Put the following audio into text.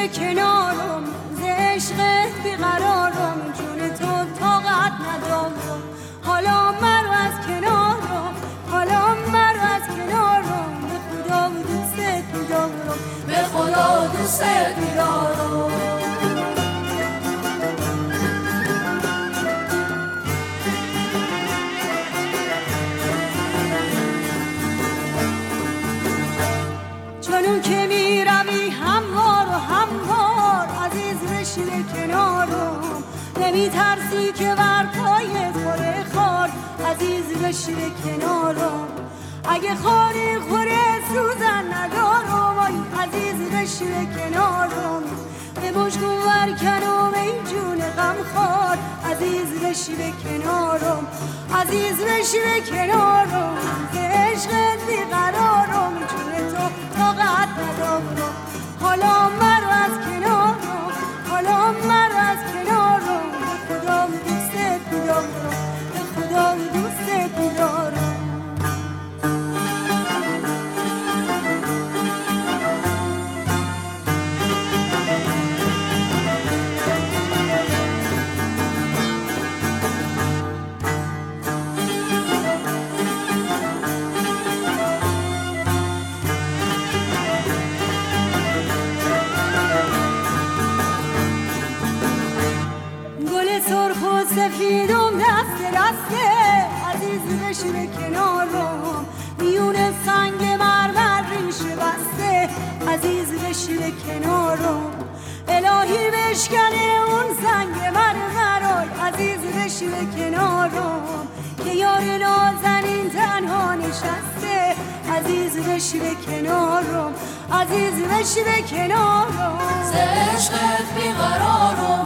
کنارم، ز عشقت بیقرارم، جون تو طاقت ندارم. حالا مرو از کنارم، حالا مرو از کنارم، به خدا دوستت می‌دارم، به خدا دوستت می‌دارم. چون که میروی هموار و هموار، عزیز بشین کنارم، نمی ترسی که بر پای خوره خار، عزیز بشین کنارم. اگه خاری خوره سوزن ندارم، آی عزیز بشین کنارم، به مشکون ورکنم ای جون غم خار، عزیز بشین کنارم، عزیز بشین کنارم، که عشقت بیقرارم، جون تو طاقت ندارم. حالا مرو از کنارم، حالا مرو از کنارم، به خدا دوستت می‌دارم، به خدا دوستت می‌دارم. سرخ و سفیدم دست دسته، عزیز بشین کنارم، میون سنگ مرمر ریشه بسته، عزیز بشین کنارم. الهی بشکنه اون سنگ مرمر، عزیز بشین کنارم، که یار نازنین تنها نشسته، عزیز بشین کنارم، عزیز بشین کنارم، ز عشقت بیقرارم،